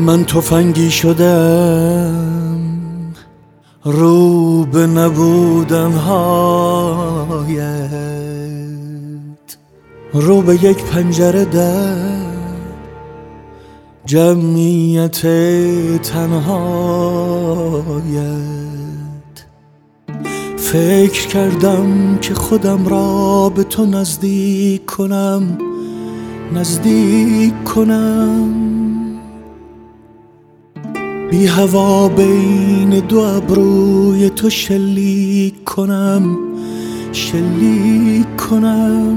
من تفنگی شدم رو به نبودن هایت، رو به یک پنجره در جمعیت تنهایت. فکر کردم که خودم را به تو نزدیک کنم، نزدیک کنم، بی هوا بین دو ابروی تو شلیک کنم، شلیک کنم.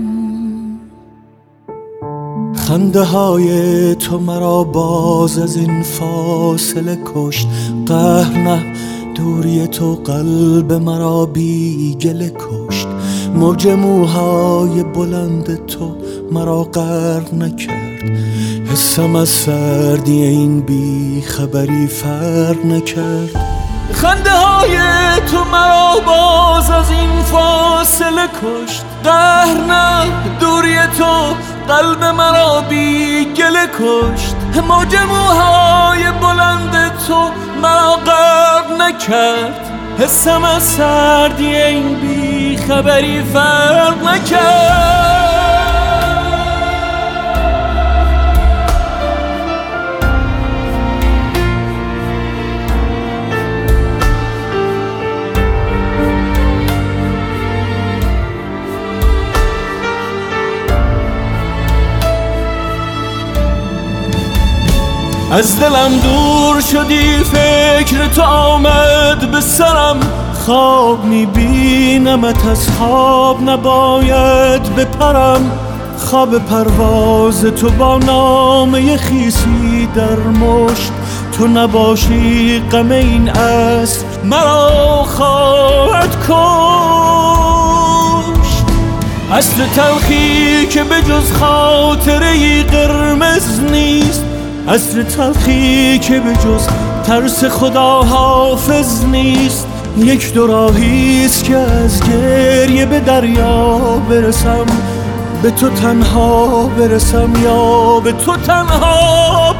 خنده های تو مرا باز از این فاصله کشت، قهر نه دوری تو قلب مرا بی گله کشت. موج موهای بلند تو مرا غرق نکرد، حسم از سردی این بی خبری فرق نکرد. خنده های تو مرا باز از این فاصله کشت، قهر نه دوری تو قلب مرا بی گله کشت. موج موهای بلند تو مرا غرق نکرد، حسم از سردی این بی خبری فرق نکرد. از دلم دور شدی، فکر تو آمد به سرم، خواب میبینمت از خواب نباید بپرم. خواب پرواز تو با نامه خیسی در مشت، تو نباشی غم این عصر مرا خواهد کشت. اصل تلخی که به جز خاطره قرمز نیست، اصل تلخی که به جز ترس خدا حافظ نیست. یک دو راهیست که از گریه به دریا برسم، به تو تنها برسم یا به تو تنها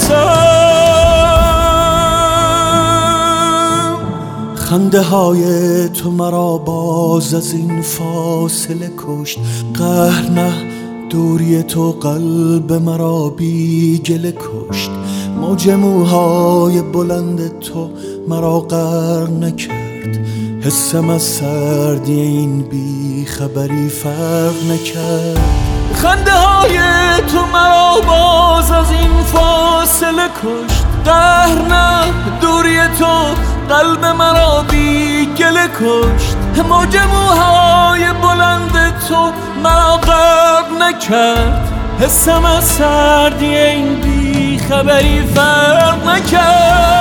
برسم. خنده های تو مرا باز از این فاصله کشت، قهر نه دوری تو قلب مرا بی گله کشت. موج موهای بلند تو مرا غرق نکرد، حسم از سردی این بی خبری فرق نکرد. خنده های تو مرا باز از این فاصله کشت، قهر نه دوری تو قلب مرا بی گله کشت. موج موهای بلند تو مرا غرق نکرد، حسم از سردی این بی خبری فرق نکرد.